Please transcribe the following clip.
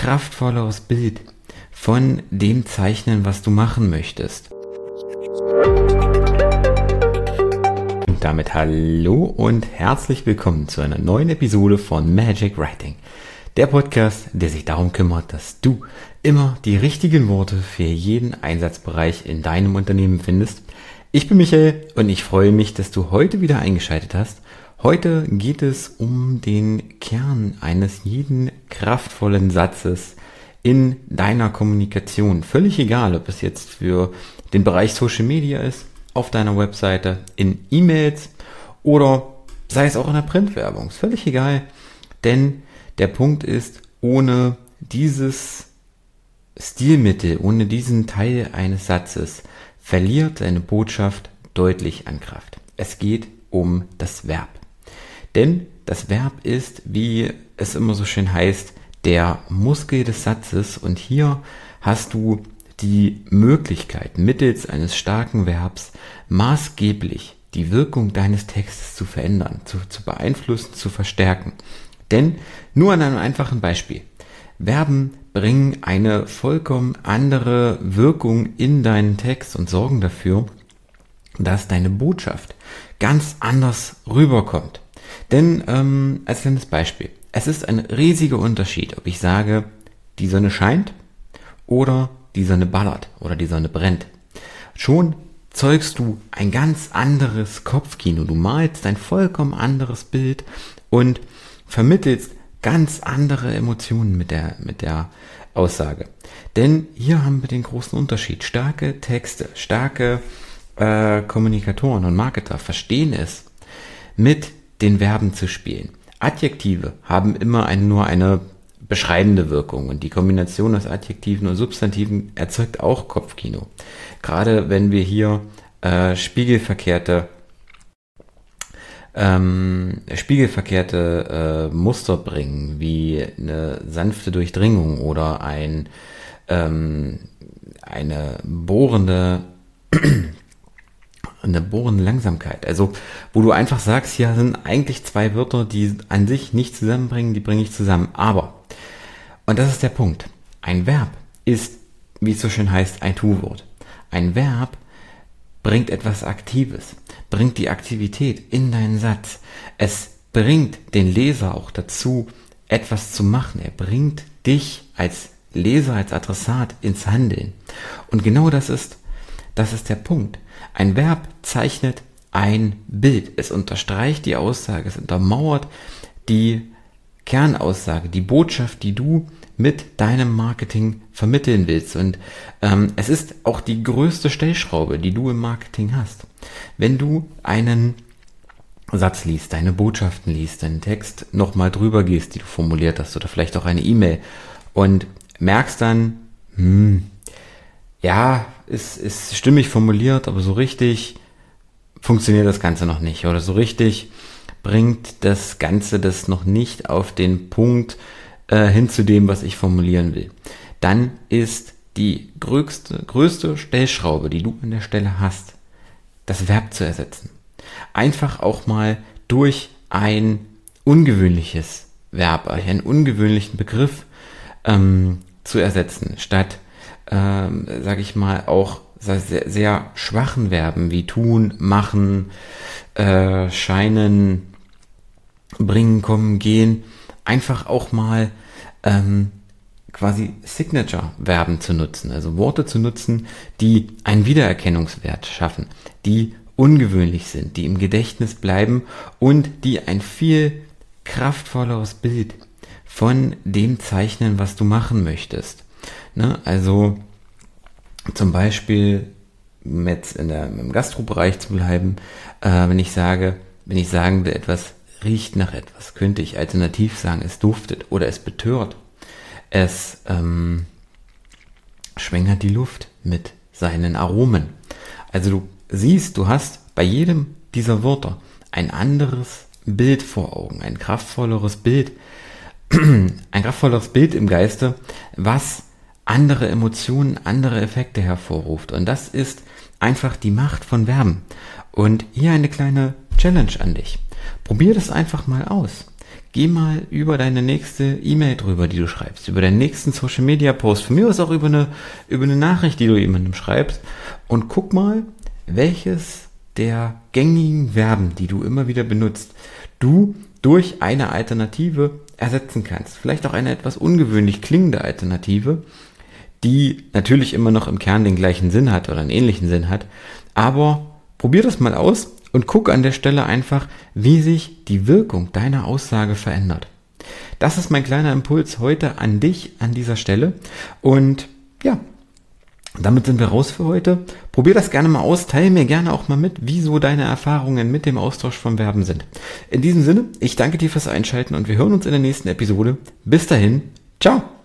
kraftvolleres Bild von dem zeichnen, was du machen möchtest. Und damit hallo und herzlich willkommen zu einer neuen Episode von Magic Writing. Der Podcast, der sich darum kümmert, dass du immer die richtigen Worte für jeden Einsatzbereich in deinem Unternehmen findest. Ich bin Michael und ich freue mich, dass du heute wieder eingeschaltet hast. Heute geht es um den Kern eines jeden kraftvollen Satzes in deiner Kommunikation. Völlig egal, ob es jetzt für den Bereich Social Media ist, auf deiner Webseite, in E-Mails oder sei es auch in der Printwerbung. Ist völlig egal, denn der Punkt ist, ohne dieses Stilmittel, ohne diesen Teil eines Satzes verliert deine Botschaft deutlich an Kraft. Es geht um das Verb. Denn das Verb ist, wie es immer so schön heißt, der Muskel des Satzes, und hier hast du die Möglichkeit, mittels eines starken Verbs maßgeblich die Wirkung deines Textes zu verändern, zu beeinflussen, zu verstärken. Denn nur an einem einfachen Beispiel. Verben bringen eine vollkommen andere Wirkung in deinen Text und sorgen dafür, dass deine Botschaft ganz anders rüberkommt. Denn als kleines Beispiel, es ist ein riesiger Unterschied, ob ich sage, die Sonne scheint oder die Sonne ballert oder die Sonne brennt. Schon zeugst du ein ganz anderes Kopfkino, du malst ein vollkommen anderes Bild und vermittelst ganz andere Emotionen mit der Aussage. Denn hier haben wir den großen Unterschied. Starke Texte, starke Kommunikatoren und Marketer verstehen es, mit den Verben zu spielen. Adjektive haben immer nur eine beschreibende Wirkung und die Kombination aus Adjektiven und Substantiven erzeugt auch Kopfkino. Gerade wenn wir hier spiegelverkehrte Muster bringen, wie eine sanfte Durchdringung oder eine bohrende Langsamkeit. Also, wo du einfach sagst, hier sind eigentlich zwei Wörter, die an sich nicht zusammenbringen, die bringe ich zusammen. Aber, und das ist der Punkt, ein Verb ist, wie es so schön heißt, ein Tu-Wort. Ein Verb bringt etwas Aktives, bringt die Aktivität in deinen Satz. Es bringt den Leser auch dazu, etwas zu machen. Er bringt dich als Leser, als Adressat ins Handeln. Und genau das ist der Punkt. Ein Verb zeichnet ein Bild. Es unterstreicht die Aussage, es untermauert die Kernaussage, die Botschaft, die du mit deinem Marketing vermitteln willst. Und es ist auch die größte Stellschraube, die du im Marketing hast. Wenn du einen Satz liest, deine Botschaften liest, deinen Text nochmal drüber gehst, die du formuliert hast, oder vielleicht auch eine E-Mail und merkst dann, ja, ist stimmig formuliert, aber so richtig funktioniert das Ganze noch nicht. Oder so richtig bringt das Ganze das noch nicht auf den Punkt hin zu dem, was ich formulieren will. Dann ist die größte Stellschraube, die du an der Stelle hast, das Verb zu ersetzen. Einfach auch mal durch ein ungewöhnliches Verb, einen ungewöhnlichen Begriff zu ersetzen, statt sage ich mal, auch sehr, sehr schwachen Verben wie tun, machen, scheinen, bringen, kommen, gehen, einfach auch mal quasi Signature-Verben zu nutzen, also Worte zu nutzen, die einen Wiedererkennungswert schaffen, die ungewöhnlich sind, die im Gedächtnis bleiben und die ein viel kraftvolleres Bild von dem zeichnen, was du machen möchtest. Ne? Also zum Beispiel, um jetzt im Gastrobereich zu bleiben, wenn ich sagen will, etwas riecht nach etwas, könnte ich alternativ sagen, es duftet oder es betört. Es schwängert die Luft mit seinen Aromen. Also du siehst, du hast bei jedem dieser Wörter ein anderes Bild vor Augen, ein kraftvolleres Bild im Geiste, was andere Emotionen, andere Effekte hervorruft. Und das ist einfach die Macht von Verben. Und hier eine kleine Challenge an dich. Probier das einfach mal aus. geh mal über deine nächste E-Mail drüber, die du schreibst, über deinen nächsten Social-Media-Post, von mir aus auch über eine Nachricht, die du jemandem schreibst, und guck mal, welches der gängigen Verben, die du immer wieder benutzt, du durch eine Alternative ersetzen kannst. Vielleicht auch eine etwas ungewöhnlich klingende Alternative, die natürlich immer noch im Kern den gleichen Sinn hat oder einen ähnlichen Sinn hat. Aber probier das mal aus und guck an der Stelle einfach, wie sich die Wirkung deiner Aussage verändert. Das ist mein kleiner Impuls heute an dich an dieser Stelle. Und ja, damit sind wir raus für heute. Probier das gerne mal aus, teile mir gerne auch mal mit, wie so deine Erfahrungen mit dem Austausch von Verben sind. In diesem Sinne, ich danke dir fürs Einschalten und wir hören uns in der nächsten Episode. Bis dahin, ciao!